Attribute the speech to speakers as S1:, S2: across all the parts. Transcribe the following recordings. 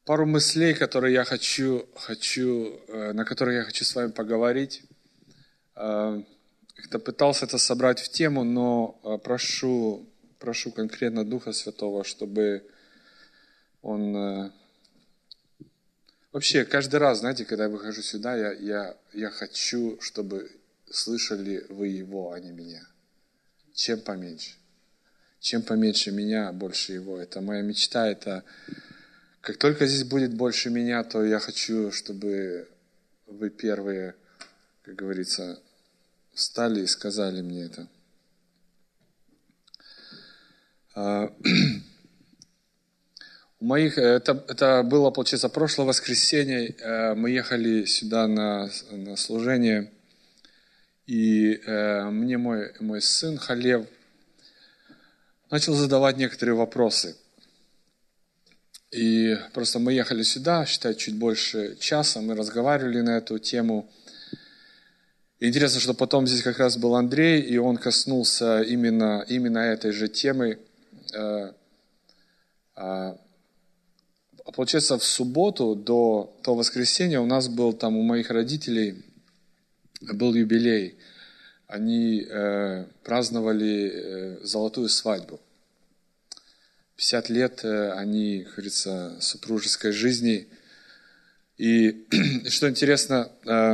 S1: пару мыслей, которые на которые я хочу с вами поговорить. Как-то пытался это собрать в тему, но прошу конкретно Духа Святого, чтобы Он... Вообще, каждый раз, знаете, когда я выхожу сюда, я хочу, чтобы слышали вы Его, а не меня. Чем поменьше. Чем поменьше меня, больше Его. Это моя мечта, это... Как только здесь будет больше меня, то я хочу, чтобы вы первые, как говорится, встали и сказали мне это. Это было, получается, прошлое воскресенье. Мы ехали сюда на служение, и мне мой сын Халев начал задавать некоторые вопросы. И просто мы ехали сюда, считай, чуть больше часа, мы разговаривали на эту тему. И интересно, что потом здесь как раз был Андрей, и он коснулся именно этой же темы. Получается, в субботу до воскресенья у нас был там у моих родителей был юбилей. Они праздновали золотую свадьбу. 50 лет они, как говорится, супружеской жизни. И что интересно,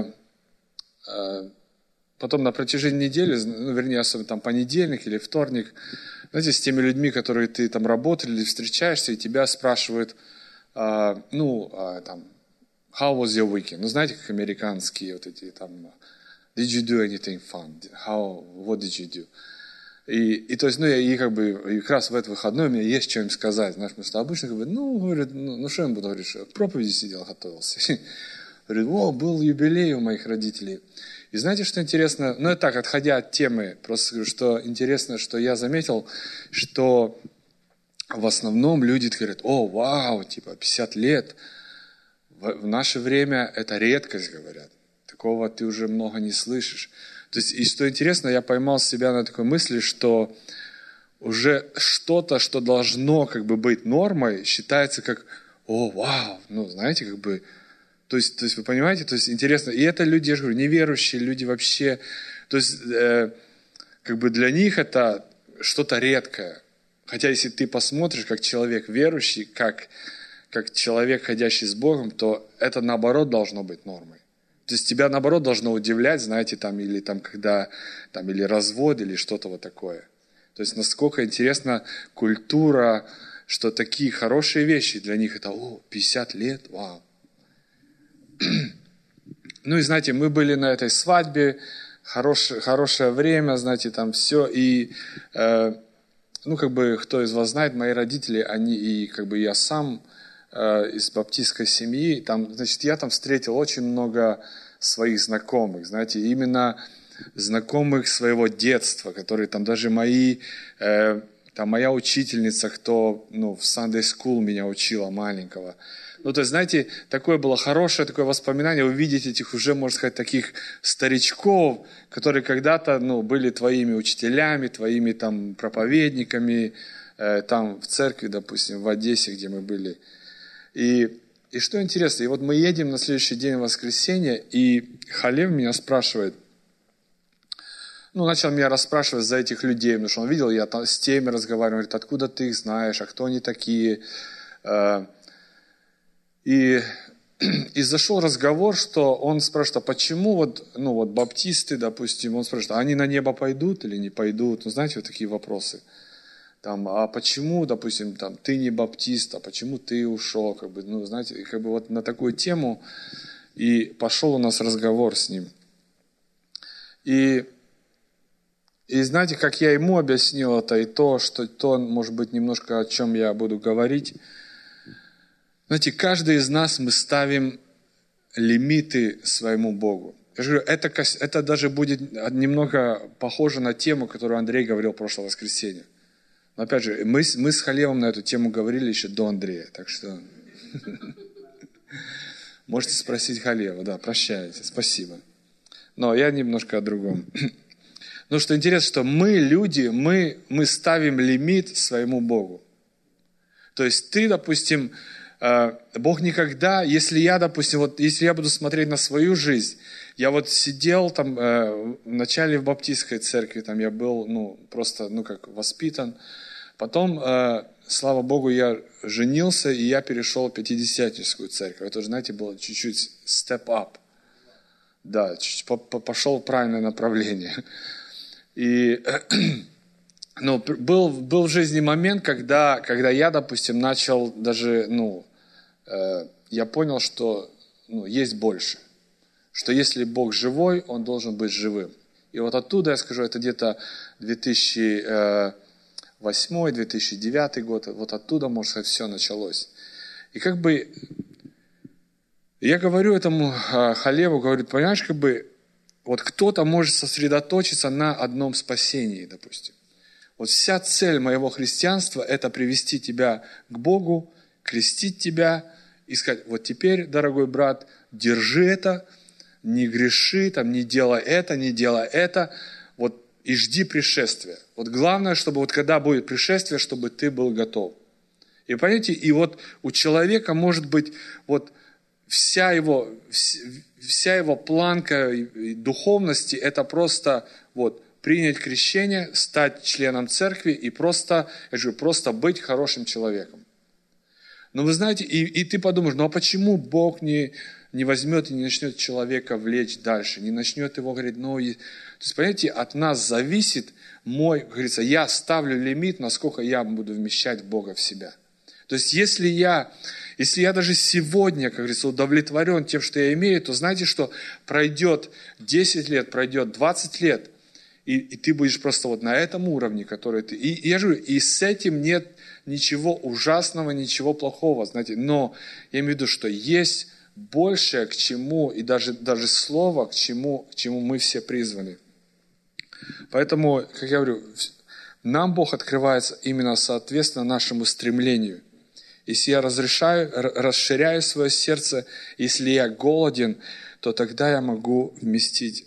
S1: потом на протяжении недели, вернее, особенно там понедельник или вторник, знаете, с теми людьми, которые ты там работали или встречаешься, и тебя спрашивают, там, how was your weekend? Ну, знаете, как американские вот эти там, did you do anything fun? What did you do? И то есть, и как раз в этот выходной у меня есть что им сказать. Знаешь, потому что обычно говорят, что я буду говорить, что к проповеди сидел, готовился. Говорит, был юбилей у моих родителей. И знаете, что интересно? Это так, отходя от темы, просто скажу, что интересно, что я заметил, что в основном люди говорят, вау, 50 лет. В наше время это редкость, говорят. Такого ты уже много не слышишь. То есть, и что интересно, я поймал себя на такой мысли, что уже что-то, что должно быть нормой, считается как, вау, знаете, то есть вы понимаете, то есть интересно, и это люди, я же говорю, неверующие люди вообще, то есть для них это что-то редкое. Хотя если ты посмотришь, как человек верующий, как человек, ходящий с Богом, то это наоборот должно быть нормой. То есть тебя, наоборот, должно удивлять, знаете, или развод, или что-то вот такое. То есть насколько интересна культура, что такие хорошие вещи для них это, 50 лет, вау. И знаете, мы были на этой свадьбе, хорошее время, знаете, там все, и, кто из вас знает, мои родители, они, и я сам, из баптистской семьи, там, значит, я там встретил очень много своих знакомых, знаете, именно знакомых своего детства, которые там даже моя учительница, кто, в Sunday School меня учила маленького. То есть, знаете, такое было хорошее такое воспоминание, увидеть этих уже, можно сказать, таких старичков, которые когда-то, были твоими учителями, твоими там проповедниками, там в церкви, допустим, в Одессе, где мы были. И что интересно, и вот мы едем на следующий день в воскресенье, и Халев меня спрашивает, начал меня расспрашивать за этих людей, потому что он видел, я там с теми разговаривал, говорит, откуда ты их знаешь, а кто они такие. И зашел разговор, что он спрашивает, а почему баптисты, допустим, он спрашивает, а они на небо пойдут или не пойдут? Знаете, вот такие вопросы. А почему, допустим, ты не баптист, а почему ты ушел, знаете, вот на такую тему, и пошел у нас разговор с ним. И знаете, как я ему объяснил это, и то, может быть, немножко о чем я буду говорить. Знаете, каждый из нас, мы ставим лимиты своему Богу. Я же говорю, это даже будет немного похоже на тему, которую Андрей говорил в прошлое воскресенье. Но опять же, мы с Халевом на эту тему говорили еще до Андрея, так что можете спросить Халева, да, прощайте, спасибо. Но я немножко о другом. Что интересно, что мы, люди, мы ставим лимит своему Богу. То есть ты, допустим, Бог никогда, если я, допустим, вот если я буду смотреть на свою жизнь, я вот сидел там вначале в баптистской церкви, там я был, просто, как воспитан. Потом, слава Богу, я женился, и я перешел в пятидесятническую церковь. Это, знаете, было чуть-чуть step up. Да, пошел в правильное направление. И, был в жизни момент, когда я, допустим, начал даже, я понял, что, есть больше. Что если Бог живой, Он должен быть живым. И вот оттуда, я скажу, это где-то 2008-2009 год, вот оттуда, может сказать, все началось. И я говорю этому Халеву, говорю, понимаешь, вот кто-то может сосредоточиться на одном спасении, допустим. Вот вся цель моего христианства – это привести тебя к Богу, крестить тебя и сказать, вот теперь, дорогой брат, держи это, не греши, не делай это, вот и жди пришествия. Вот главное, чтобы вот когда будет пришествие, чтобы ты был готов. И понимаете, и вот у человека может быть вот вся его планка духовности, это просто вот принять крещение, стать членом церкви и просто быть хорошим человеком. Но вы знаете, и ты подумаешь, а почему Бог не возьмет и не начнет человека влечь дальше, не начнет его говорить, То есть, понимаете, от нас зависит говорится, я ставлю лимит, насколько я буду вмещать Бога в себя. То есть, если я даже сегодня, как говорится, удовлетворен тем, что я имею, то знаете, что пройдет 10 лет, пройдет 20 лет, и ты будешь просто вот на этом уровне, который ты... И я же говорю, и с этим нет ничего ужасного, ничего плохого, знаете. Но я имею в виду, что есть большее, к чему, и даже слово, к чему мы все призваны. Поэтому, как я говорю, нам Бог открывается именно соответственно нашему стремлению. Если я расширяю свое сердце, если я голоден, то тогда я могу вместить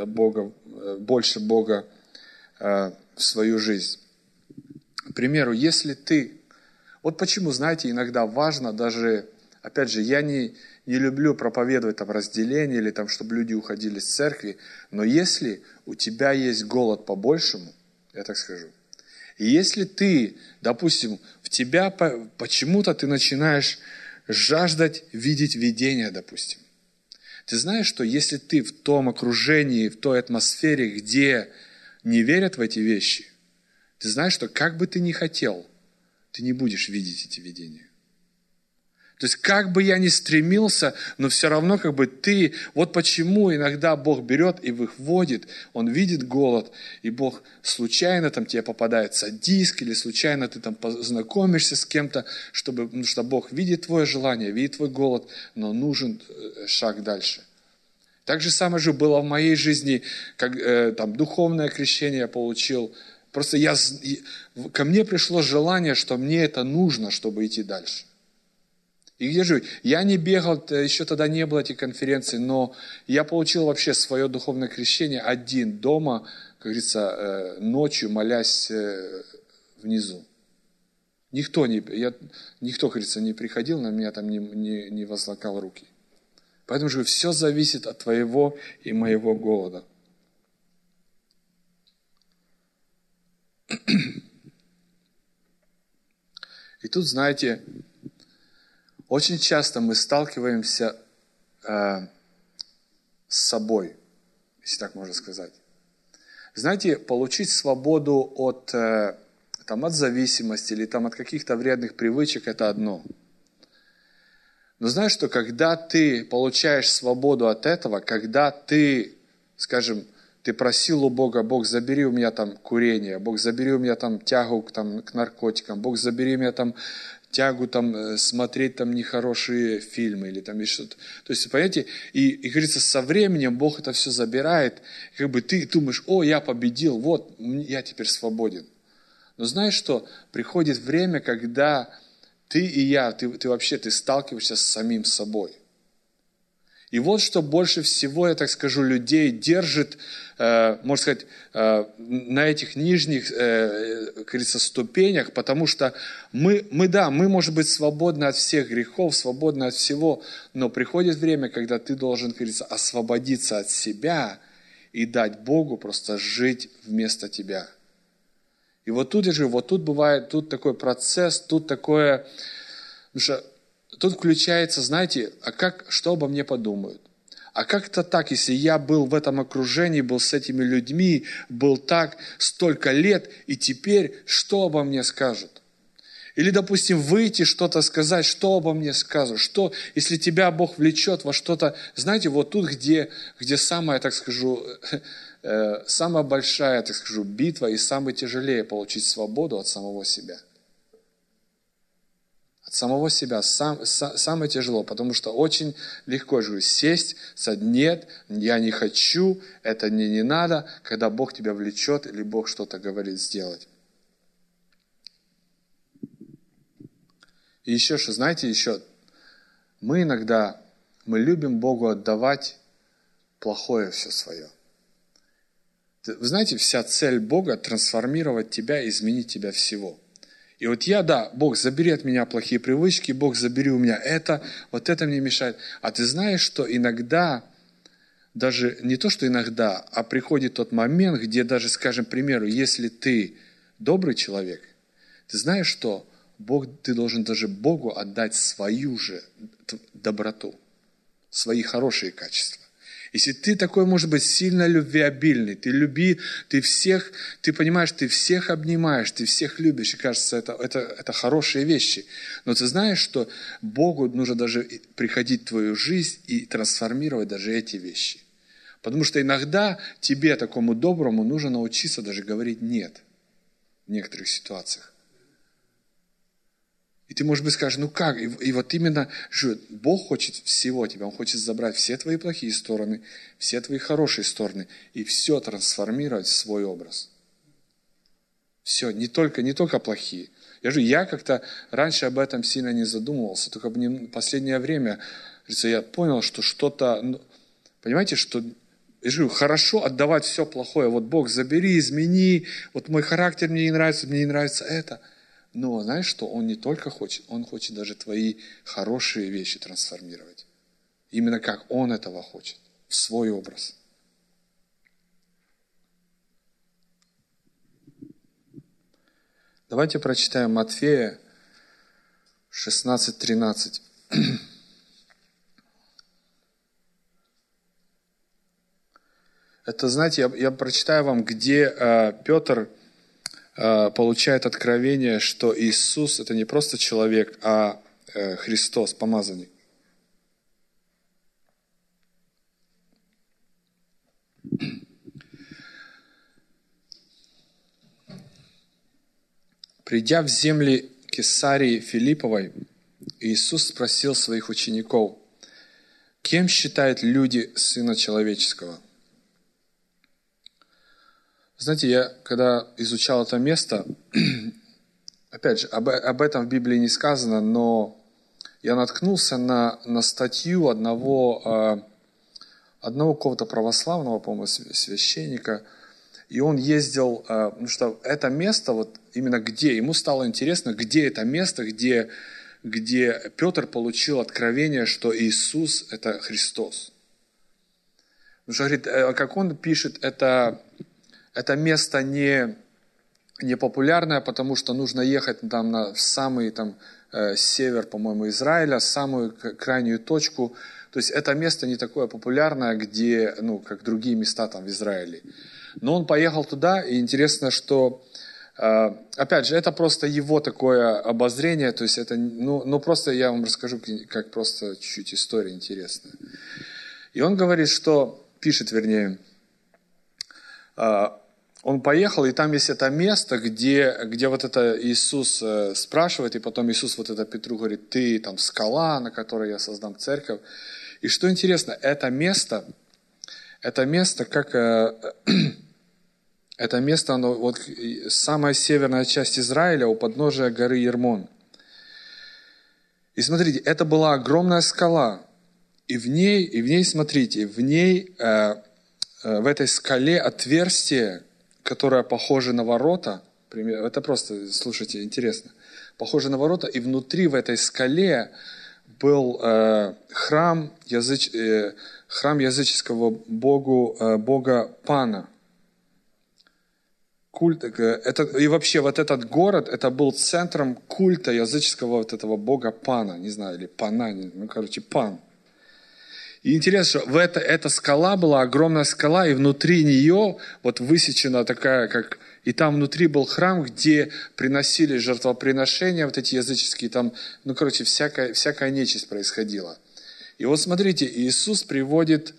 S1: больше Бога в свою жизнь. К примеру, если ты... Вот почему, знаете, иногда важно даже... Опять же, я не люблю проповедовать разделение или чтобы люди уходили с церкви, но если у тебя есть голод по-большему, я так скажу, и если ты, допустим, в тебя почему-то ты начинаешь жаждать видеть видение, допустим. Ты знаешь, что если ты в том окружении, в той атмосфере, где не верят в эти вещи, ты знаешь, что как бы ты ни хотел, ты не будешь видеть эти видения. То есть, как бы я ни стремился, но все равно ты... Вот почему иногда Бог берет и выводит, Он видит голод, и Бог случайно тебе попадается диск, или случайно ты познакомишься с кем-то, потому что Бог видит твое желание, видит твой голод, но нужен шаг дальше. Так же самое же было в моей жизни, духовное крещение я получил. Просто ко мне пришло желание, что мне это нужно, чтобы идти дальше. И где же? Я не бегал, еще тогда не было этих конференций, но я получил вообще свое духовное крещение один дома, как говорится, ночью, молясь внизу. Никто, как говорится, не приходил на меня, не возлагал руки. Поэтому же все зависит от твоего и моего голода. И тут, знаете, очень часто мы сталкиваемся с собой, если так можно сказать. Знаете, получить свободу от зависимости или от каких-то вредных привычек – это одно. Но знаешь, что когда ты получаешь свободу от этого, когда ты, скажем, ты просил у Бога, Бог, забери у меня курение, Бог, забери у меня тягу к наркотикам, Бог, забери у меня тягу смотреть нехорошие фильмы или что-то. То есть, понимаете, и говорится, со временем Бог это все забирает, и ты думаешь, я победил, вот, я теперь свободен. Но знаешь что, приходит время, когда ты и я, ты сталкиваешься с самим собой. И вот что больше всего, я так скажу, людей держит, можно сказать, на этих нижних, как говорится, ступенях, потому что мы, может быть, свободны от всех грехов, свободны от всего, но приходит время, когда ты должен, как говорится, освободиться от себя и дать Богу просто жить вместо тебя. И вот тут, я же, вот тут бывает, тут такой процесс, тут такое, потому что тут включается, знаете, что обо мне подумают? А как это так, если я был в этом окружении, был с этими людьми, был так столько лет, и теперь что обо мне скажут? Или, допустим, выйти что-то сказать, что обо мне скажут? Что, если тебя Бог влечет во что-то, знаете, вот тут, где самая, так скажу, самая большая, так скажу, битва и самое тяжелее получить свободу от самого себя. От самого себя самое тяжело, потому что очень легко же сесть, сказать, нет, я не хочу, это мне не надо, когда Бог тебя влечет или Бог что-то говорит сделать. И еще что, знаете, мы иногда, мы любим Богу отдавать плохое все свое. Вы знаете, вся цель Бога – трансформировать тебя, изменить тебя всего. И вот Бог, забери от меня плохие привычки, Бог, забери у меня это, вот это мне мешает. А ты знаешь, что иногда, даже не то, что иногда, а приходит тот момент, где даже, скажем, к примеру, если ты добрый человек, ты знаешь, что ты должен даже Богу отдать свою же доброту, свои хорошие качества. Если ты такой, может быть, сильно любвеобильный, ты понимаешь, ты всех обнимаешь, ты всех любишь, и кажется, это хорошие вещи. Но ты знаешь, что Богу нужно даже приходить в твою жизнь и трансформировать даже эти вещи. Потому что иногда тебе, такому доброму, нужно научиться даже говорить «нет» в некоторых ситуациях. И ты, может быть, скажешь, ну как? И вот именно Бог хочет всего тебя. Он хочет забрать все твои плохие стороны, все твои хорошие стороны и все трансформировать в свой образ. Все, не только плохие. Я как-то раньше об этом сильно не задумывался, только в последнее время я понял, что что-то, понимаете, что хорошо отдавать все плохое. Вот Бог, забери, измени, вот мой характер мне не нравится это. Но знаешь что? Он не только хочет, он хочет даже твои хорошие вещи трансформировать. Именно как он этого хочет, в свой образ. Давайте прочитаем Матфея 16:13. Это, знаете, я прочитаю вам, где Петр получает откровение, что Иисус – это не просто человек, а Христос, помазанник. Придя в земли Кесарии Филипповой, Иисус спросил своих учеников, кем считают люди Сына Человеческого? Знаете, я когда изучал это место, опять же, об этом в Библии не сказано, но я наткнулся на статью одного какого-то православного, по-моему, священника, и он ездил, потому что это место, вот именно где, ему стало интересно, где это место, где Петр получил откровение, что Иисус – это Христос. Потому что, говорит, как он пишет, это место не популярное, потому что нужно ехать там в самый север, по-моему, Израиля, самую крайнюю точку. То есть это место не такое популярное, где, как другие места там в Израиле. Но он поехал туда, и интересно, что, опять же, это просто его такое обозрение, то есть это, просто я вам расскажу, как просто чуть-чуть история интересная. И он говорит, пишет, он поехал, и там есть это место, где вот это Иисус спрашивает, и потом Иисус вот это Петру говорит, ты там скала, на которой я создам церковь. И что интересно, это место, оно вот самая северная часть Израиля у подножия горы Ермон. И смотрите, это была огромная скала, И в ней, смотрите, в этой скале отверстие, которое похоже на ворота, это просто, слушайте, интересно, похоже на ворота, и внутри в этой скале был храм языческого бога Пана. И вообще вот этот город, это был центром культа языческого вот этого бога Пана, не знаю, или Пана, Пан. И интересно, что эта скала была, огромная скала, и внутри нее вот высечена такая, и там внутри был храм, где приносили жертвоприношения, вот эти языческие, там, всякая нечисть происходила. И вот смотрите, Иисус приводит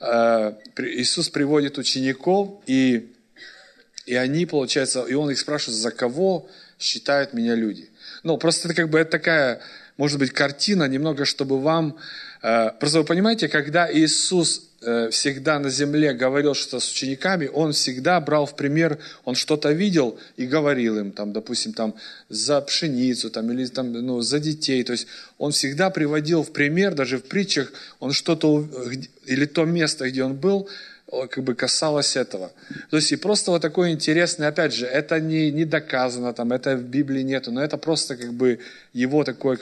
S1: учеников, и они, получается, и Он их спрашивает, за кого считают меня люди. Просто это такая, может быть, картина, немного, чтобы вам... Просто вы понимаете, когда Иисус всегда на земле говорил что-то с учениками, Он всегда брал в пример, Он что-то видел и говорил им, допустим, за пшеницу, или за детей. То есть Он всегда приводил в пример, даже в притчах, Он что-то, или то место, где Он был, касалось этого. То есть и просто вот такое интересное, опять же, это не доказано, это в Библии нету, но это просто его такое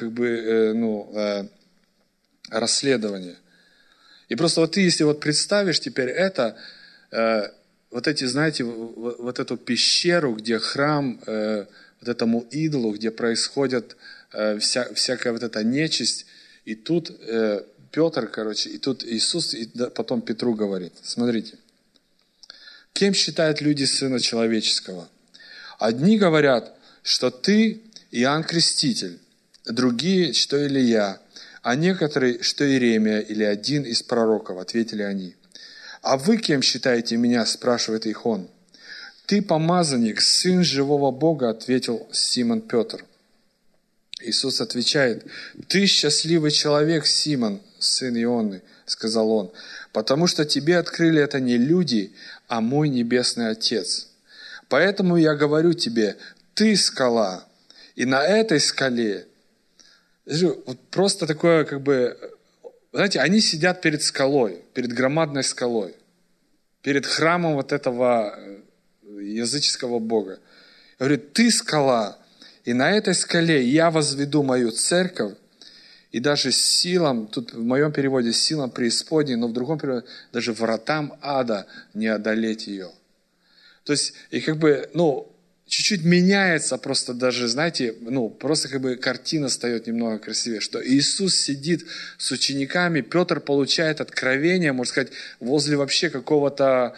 S1: расследование. И просто вот ты, если вот представишь теперь это, вот эти, знаете, вот эту пещеру, где храм вот этому идолу, где происходит всякая вот эта нечисть, и тут Петр, и тут Иисус, и потом Петру говорит, смотрите, кем считают люди Сына Человеческого? Одни говорят, что ты Иоанн Креститель, другие, что Илия, а некоторые, что Иеремия или один из пророков, ответили они. А вы кем считаете меня, спрашивает их он. Ты помазанник, сын живого Бога, ответил Симон Петр. Иисус отвечает, ты счастливый человек, Симон, сын Ионны, сказал он, потому что тебе открыли это не люди, а мой небесный Отец. Поэтому я говорю тебе, ты скала, и на этой скале, вот просто такое, знаете, они сидят перед скалой, перед громадной скалой, перед храмом вот этого языческого бога. Говорит, ты скала, и на этой скале я возведу мою церковь, и даже силам, тут в моем переводе силам преисподней, но в другом переводе даже вратам ада не одолеть ее. То есть, и чуть-чуть меняется просто даже, знаете, просто картина стает немного красивее, что Иисус сидит с учениками, Петр получает откровение, можно сказать, возле вообще какого-то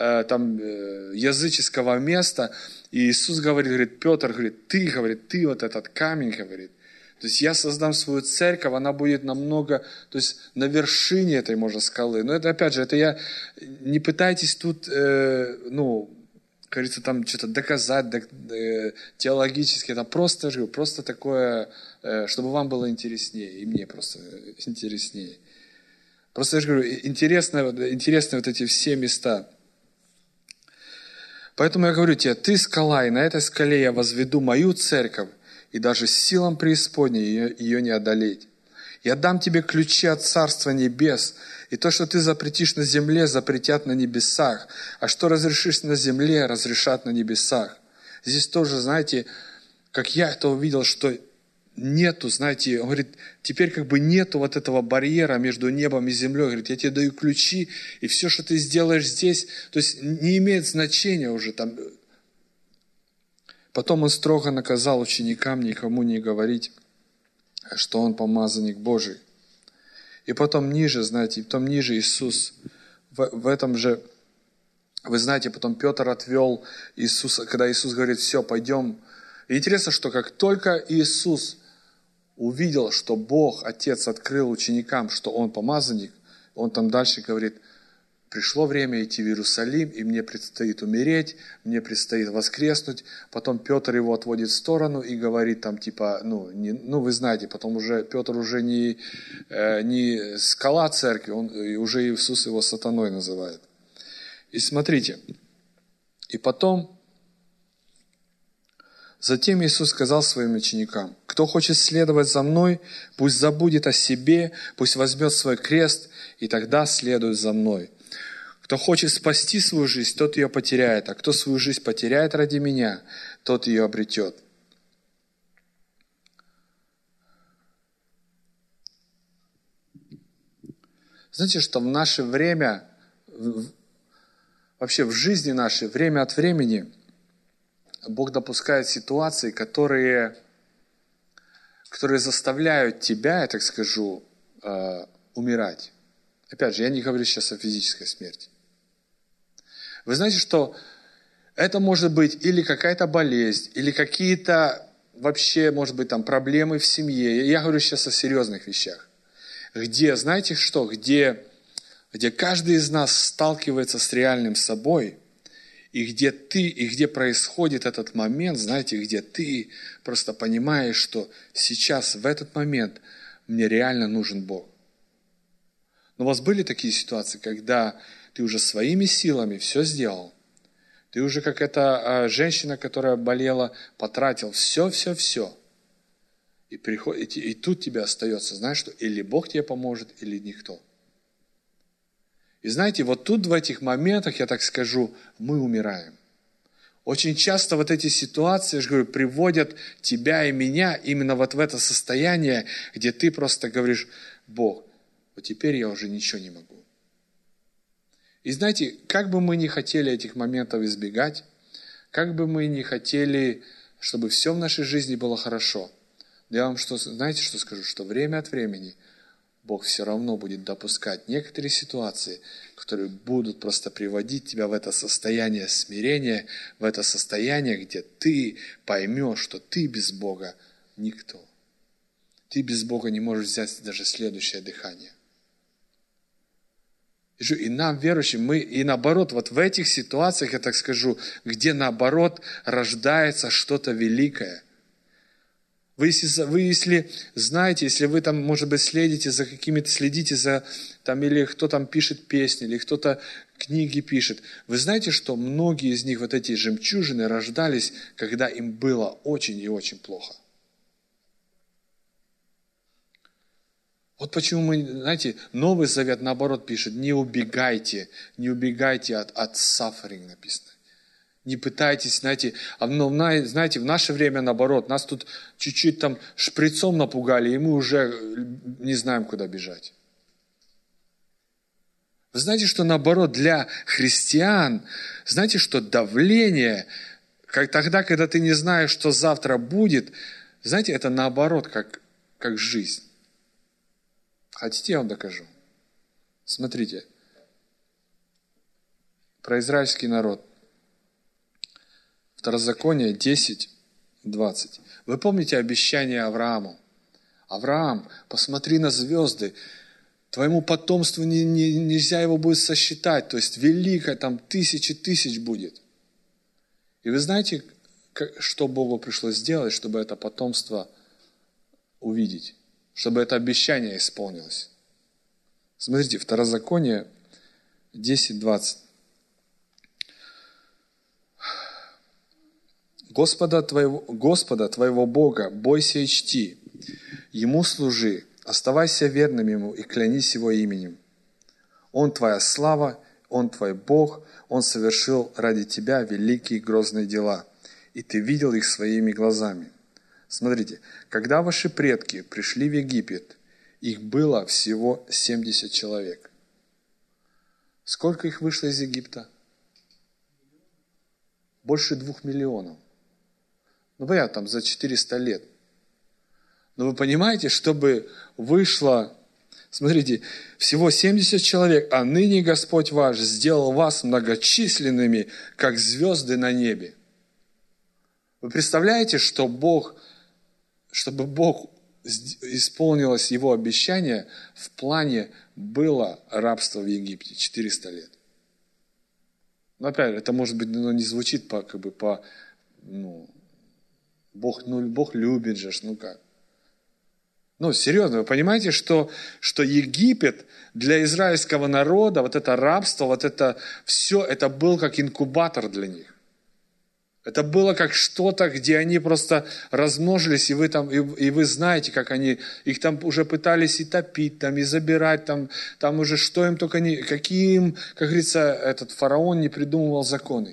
S1: языческого места, и Иисус говорит, Петр говорит, ты вот этот камень, говорит, то есть я создам свою церковь, она будет намного, то есть на вершине этой, можно, скалы. Но это, опять же, не пытайтесь тут, кажется, что-то доказать теологически. Это просто такое, чтобы вам было интереснее, и мне просто интереснее. Просто, я же говорю, интересны вот эти все места. Поэтому я говорю тебе, ты скала, и на этой скале я возведу мою церковь, и даже силам преисподней ее не одолеть. Я дам тебе ключи от Царства Небес, и то, что ты запретишь на земле, запретят на небесах, а что разрешишь на земле, разрешат на небесах. Здесь тоже, знаете, как я это увидел, что нету, знаете, он говорит, теперь нету вот этого барьера между небом и землей. Говорит, я тебе даю ключи, и все, что ты сделаешь здесь, то есть не имеет значения уже там. Потом он строго наказал ученикам никому не говорить, что он помазанник Божий. И потом ниже, знаете, Иисус, в этом же, вы знаете, потом Петр отвел Иисуса, когда Иисус говорит, все, пойдем. И интересно, что как только Иисус увидел, что Бог, Отец, открыл ученикам, что Он помазанник, Он там дальше говорит, пришло время идти в Иерусалим, и мне предстоит умереть, мне предстоит воскреснуть. Потом Петр его отводит в сторону и говорит вы знаете, потом уже Петр уже не скала церкви, уже Иисус его сатаной называет. И смотрите, и потом, Затем Иисус сказал своим ученикам: «Кто хочет следовать за Мной, пусть забудет о себе, пусть возьмет свой крест, и тогда следует за Мной. Кто хочет спасти свою жизнь, тот ее потеряет, а кто свою жизнь потеряет ради Меня, тот ее обретет». Знаете, что в наше время, вообще в жизни нашей, время от времени, Бог допускает ситуации, которые заставляют тебя, я так скажу, умирать. Опять же, я не говорю сейчас о физической смерти. Вы знаете, что это может быть или какая-то болезнь, или какие-то вообще, может быть, там проблемы в семье. Я говорю сейчас о серьезных вещах. Где, знаете что, где каждый из нас сталкивается с реальным собой, и где происходит этот момент, знаете, где ты просто понимаешь, что сейчас, в этот момент, мне реально нужен Бог. Но у вас были такие ситуации, когда ты уже своими силами все сделал, ты уже как эта женщина, которая болела, потратил все, и тут тебе остается, знаешь, что или Бог тебе поможет, или никто. И знаете, вот тут в этих моментах, я так скажу, мы умираем. Очень часто вот эти ситуации, я же говорю, приводят тебя и меня именно вот в это состояние, где ты просто говоришь: Бог, вот теперь я уже ничего не могу. И знаете, как бы мы ни хотели этих моментов избегать, как бы мы ни хотели, чтобы все в нашей жизни было хорошо, я вам знаете, что скажу? Что время от времени Бог все равно будет допускать некоторые ситуации, которые будут просто приводить тебя в это состояние смирения, в это состояние, где ты поймешь, что ты без Бога никто. Ты без Бога не можешь взять даже следующее дыхание. И нам, верующим, мы и наоборот, вот в этих ситуациях, я так скажу, где наоборот рождается что-то великое. Вы если знаете, если вы там, может быть, следите за там, или кто там пишет песни, или кто-то книги пишет, вы знаете, что многие из них, вот эти жемчужины, рождались, когда им было очень и очень плохо. Вот почему мы, знаете, Новый Завет наоборот пишет: не убегайте от suffering, написано. Не пытайтесь, знаете, в наше время наоборот, нас тут чуть-чуть там шприцом напугали, и мы уже не знаем, куда бежать. Вы знаете, что наоборот для христиан, знаете, что давление, тогда, когда ты не знаешь, что завтра будет, знаете, это наоборот, как жизнь. Хотите, я вам докажу? Смотрите, про израильский народ. Второзаконие 10:20. Вы помните обещание Аврааму? Авраам, посмотри на звезды, твоему потомству нельзя его будет сосчитать, то есть великое, там тысячи тысяч будет. И вы знаете, что Богу пришлось сделать, чтобы это потомство увидеть, чтобы это обещание исполнилось? Смотрите, Второзаконие 10:20. Господа твоего Бога бойся и чти, Ему служи, оставайся верным Ему и клянись Его именем. Он твоя слава, Он твой Бог, Он совершил ради тебя великие грозные дела, и ты видел их своими глазами. Смотрите, когда ваши предки пришли в Египет, их было всего 70 человек. Сколько их вышло из Египта? Больше 2 миллионов. Понятно, там за 400 лет. Но вы понимаете, чтобы вышло, смотрите, всего 70 человек, а ныне Господь ваш сделал вас многочисленными, как звезды на небе. Вы представляете, чтобы Бог исполнилось Его обещание, в плане было рабство в Египте 400 лет. Но опять, это может быть, не звучит Бог любит же, как? Серьезно, вы понимаете, что Египет для израильского народа, вот это рабство, вот это все, это был как инкубатор для них. Это было как что-то, где они просто размножились, и вы там, и вы знаете, как они, их там уже пытались и топить, там, и забирать, там уже что им только не, какие им, как говорится, этот фараон не придумывал законы.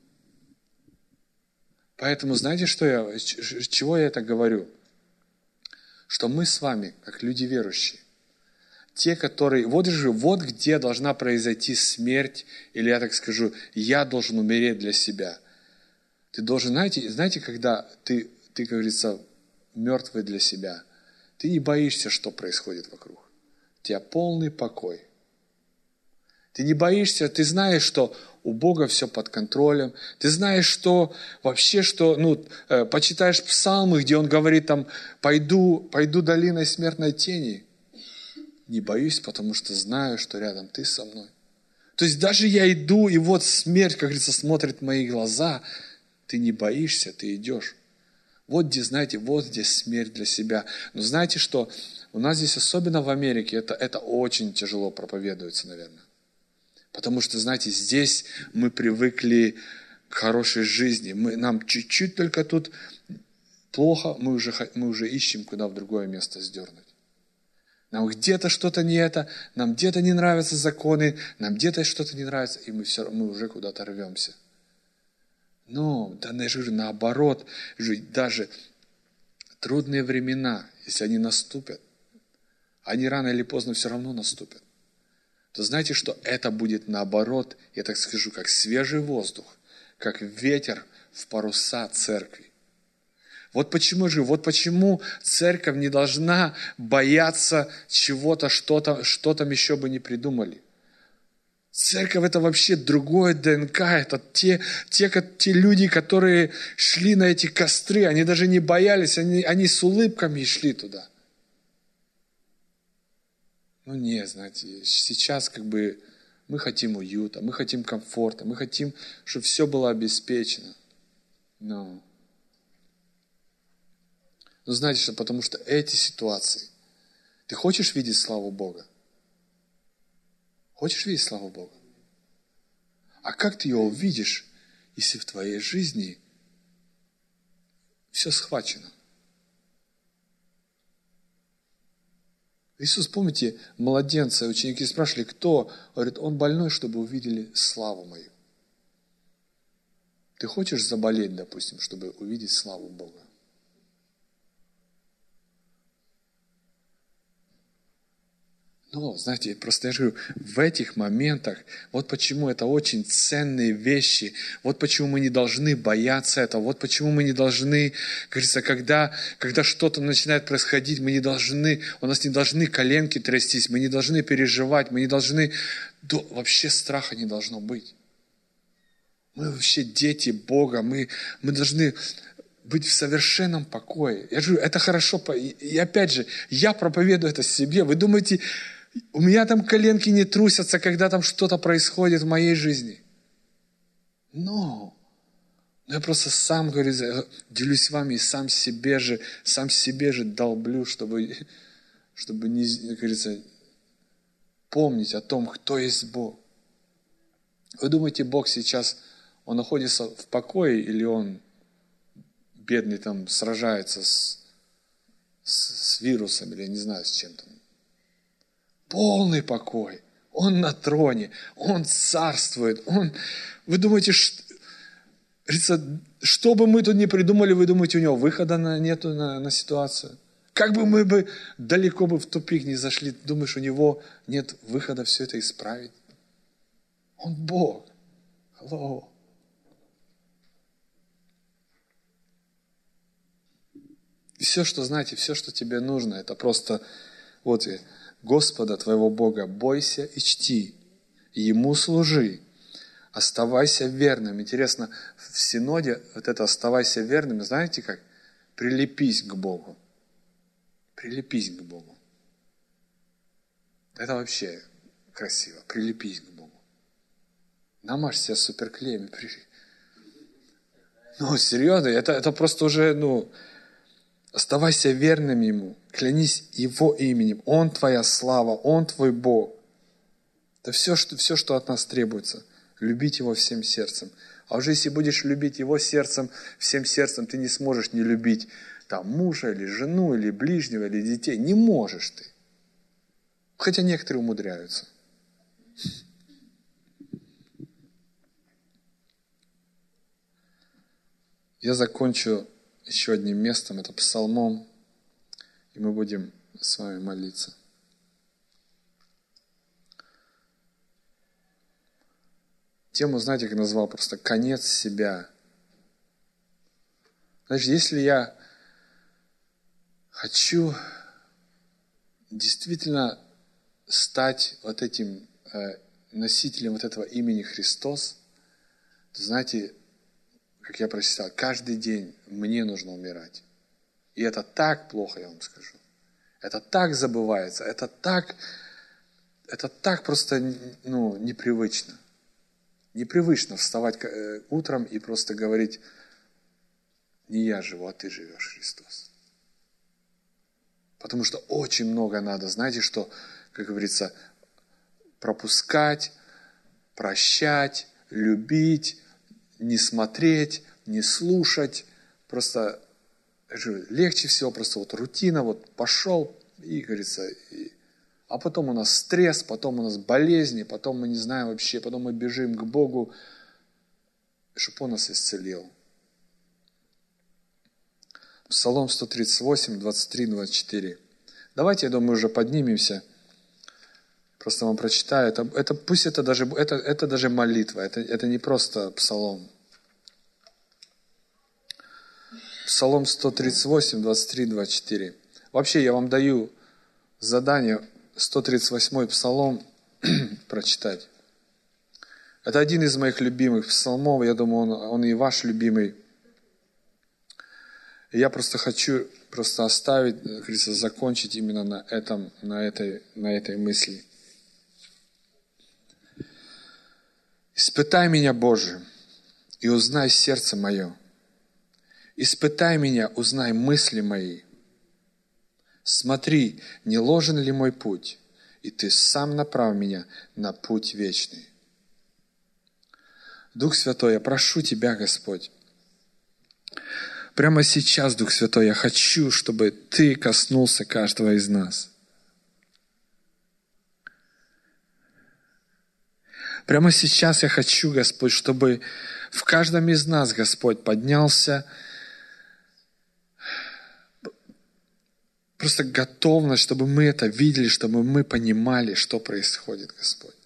S1: Поэтому знаете, чего я это говорю? Что мы с вами, как люди верующие, те, которые, вот где должна произойти смерть, или я так скажу, я должен умереть для себя. Ты должен, знаете, когда ты, как говорится, мертвый для себя, ты не боишься, что происходит вокруг. У тебя полный покой. Ты не боишься, ты знаешь, что у Бога все под контролем. Ты знаешь, что вообще, почитаешь псалмы, где Он говорит там, пойду долиной смертной тени. Не боюсь, потому что знаю, что рядом ты со мной. То есть даже я иду, и вот смерть, как говорится, смотрит в мои глаза. Ты не боишься, ты идешь. Вот где смерть для себя. Но знаете что? У нас здесь, особенно в Америке, это очень тяжело проповедуется, наверное. Потому что, знаете, здесь мы привыкли к хорошей жизни. Нам чуть-чуть только тут плохо, мы уже ищем, куда в другое место сдернуть. Нам где-то что-то не это, нам где-то не нравятся законы, нам где-то что-то не нравится, и мы уже куда-то рвемся. Но, я же говорю, наоборот, даже трудные времена, если они наступят, они рано или поздно все равно наступят, то знаете, что это будет наоборот, я так скажу, как свежий воздух, как ветер в паруса церкви. Вот почему церковь не должна бояться чего-то, что там еще бы не придумали. Церковь – это вообще другое ДНК, это те люди, которые шли на эти костры, они даже не боялись, они с улыбками шли туда. Знаете, сейчас мы хотим уюта, мы хотим комфорта, мы хотим, чтобы все было обеспечено. Но знаете что, потому что эти ситуации, ты хочешь видеть славу Бога? Хочешь видеть славу Бога? А как ты ее увидишь, если в твоей жизни все схвачено? Иисус, помните, младенца, ученики спрашивали, кто? Говорит, он больной, чтобы увидели славу мою. Ты хочешь заболеть, допустим, чтобы увидеть славу Бога? Знаете, просто я же говорю, в этих моментах, вот почему это очень ценные вещи, вот почему мы не должны бояться этого, вот почему мы не должны, говорится, когда что-то начинает происходить, у нас не должны коленки трястись, мы не должны переживать, мы не должны, вообще страха не должно быть. Мы вообще дети Бога, мы должны быть в совершенном покое. Я же говорю, это хорошо, и опять же, я проповедую это себе, вы думаете, у меня там коленки не трусятся, когда там что-то происходит в моей жизни. Но я просто сам, говорю, делюсь с вами и сам себе же долблю, чтобы не, как говорится, помнить о том, кто есть Бог. Вы думаете, Бог сейчас, Он находится в покое или Он, бедный, там сражается с вирусом или я не знаю с чем-то? Полный покой. Он на троне. Он царствует. Вы думаете, что бы мы тут ни придумали, вы думаете, у него выхода нету на ситуацию? Как бы мы далеко в тупик не зашли, думаешь, у него нет выхода все это исправить? Он Бог. Алло. Все, что знаете, все, что тебе нужно, это просто Господа твоего Бога бойся и чти, Ему служи, оставайся верным. Интересно, в Синоде это «оставайся верным», знаете как? Прилепись к Богу. Прилепись к Богу. Это вообще красиво. Прилепись к Богу. Намажь себя суперклеем. Серьезно, это просто уже, оставайся верным Ему, клянись Его именем. Он твоя слава, Он твой Бог. Это все, что от нас требуется. Любить Его всем сердцем. А уже если будешь любить Его сердцем, всем сердцем, ты не сможешь не любить там мужа, или жену, или ближнего, или детей. Не можешь ты. Хотя некоторые умудряются. Я закончу еще одним местом, это Псалмом, и мы будем с вами молиться. Тему, знаете, как назвал, просто конец себя. Значит, если я хочу действительно стать вот этим носителем вот этого имени Христос, то знаете, как я прочитал, каждый день мне нужно умирать. И это так плохо, я вам скажу. Это так забывается, это так просто непривычно. Непривычно вставать утром и просто говорить: не я живу, а ты живешь, Христос. Потому что очень много надо, знаете, что, как говорится, пропускать, прощать, любить, не смотреть, не слушать. Просто легче всего просто вот рутина, вот пошел и, говорится, а потом у нас стресс, потом у нас болезни, потом мы не знаем вообще, потом мы бежим к Богу, чтобы Он нас исцелил. Псалом 138, 23, 24. Давайте, я думаю, уже поднимемся. Просто вам прочитаю. Пусть это даже молитва, это не просто псалом. Псалом 138, 23, 24. Вообще, я вам даю задание 138 псалом прочитать. Это один из моих любимых псалмов. Я думаю, он и ваш любимый. И я просто хочу оставить, как говорится, закончить именно на этой мысли. «Испытай меня, Боже, и узнай сердце мое. Испытай меня, узнай мысли мои. Смотри, не ложен ли мой путь, и Ты сам направь меня на путь вечный». Дух Святой, я прошу Тебя, Господь, прямо сейчас, Дух Святой, я хочу, чтобы Ты коснулся каждого из нас. Прямо сейчас я хочу, Господь, чтобы в каждом из нас, Господь, поднялся просто готовность, чтобы мы это видели, чтобы мы понимали, что происходит, Господь.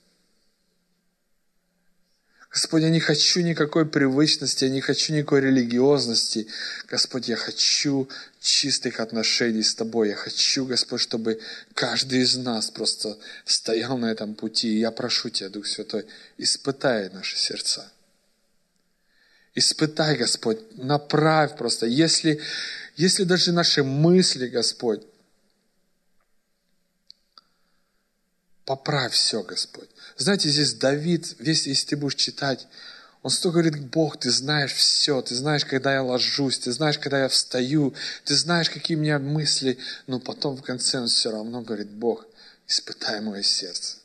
S1: Господь, я не хочу никакой привычности, я не хочу никакой религиозности. Господь, я хочу чистых отношений с Тобой. Я хочу, Господь, чтобы каждый из нас просто стоял на этом пути. И я прошу Тебя, Дух Святой, испытай наши сердца. Испытай, Господь, направь просто. Если даже наши мысли, Господь, поправь все, Господь. Знаете, здесь Давид, если ты будешь читать, он столько говорит: Бог, Ты знаешь все, Ты знаешь, когда я ложусь, Ты знаешь, когда я встаю, Ты знаешь, какие у меня мысли, но потом в конце он все равно говорит: Бог, испытай мое сердце.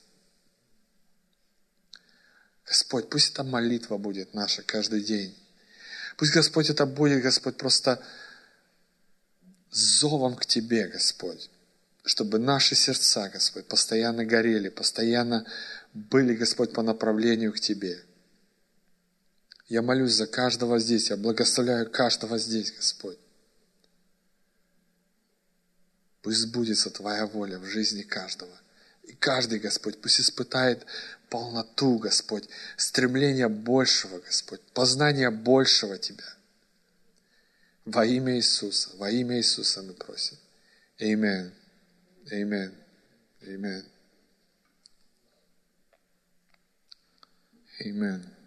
S1: Господь, пусть эта молитва будет наша каждый день. Пусть, Господь, это будет, Господь, просто зовом к Тебе, Господь. Чтобы наши сердца, Господь, постоянно горели, постоянно были, Господь, по направлению к Тебе. Я молюсь за каждого здесь, я благословляю каждого здесь, Господь. Пусть сбудется Твоя воля в жизни каждого. И каждый, Господь, пусть испытает полноту, Господь, стремление большего, Господь, познание большего Тебя. Во имя Иисуса мы просим. Аминь. Amen. Amen. Amen.